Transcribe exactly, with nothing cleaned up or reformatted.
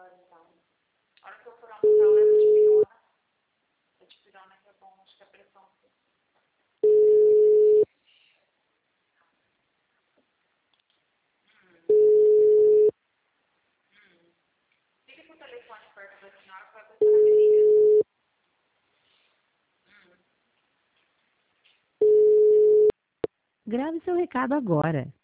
melhor, então. A hora que eu for almoçar, eu levo de pirona. A de pirona que é bom, acho que a pressão... Fica com o telefone perto da senhora para ver se ela me liga. Grave seu recado agora.